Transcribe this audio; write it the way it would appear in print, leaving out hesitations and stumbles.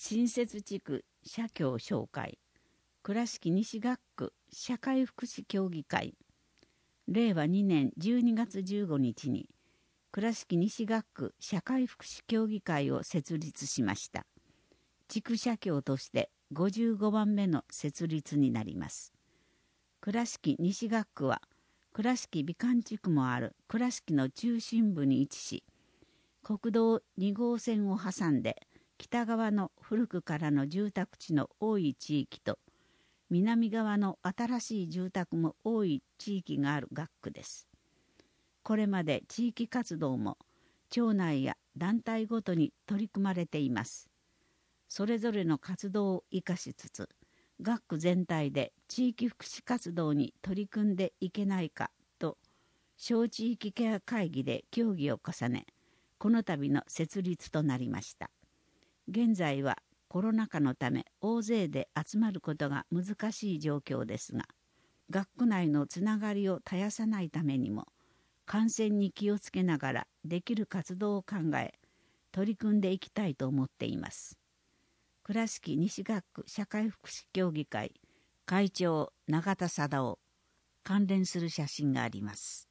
新設地区社協紹介、倉敷西学区社会福祉協議会、令和2年12月15日に倉敷西学区社会福祉協議会を設立しました。地区社協として55番目の設立になります。倉敷西学区は倉敷美観地区もある倉敷の中心部に位置し、国道2号線を挟んで北側の古くからの住宅地の多い地域と南側の新しい住宅も多い地域がある学区です。これまで地域活動も町内や団体ごとに取り組まれています。それぞれの活動を生かしつつ、学区全体で地域福祉活動に取り組んでいけないかと、小地域ケア会議で協議を重ね、この度の設立となりました。現在はコロナ禍のため大勢で集まることが難しい状況ですが、学区内のつながりを絶やさないためにも、感染に気をつけながらできる活動を考え、取り組んでいきたいと思っています。倉敷西学区社会福祉協議会会長永田貞夫、関連する写真があります。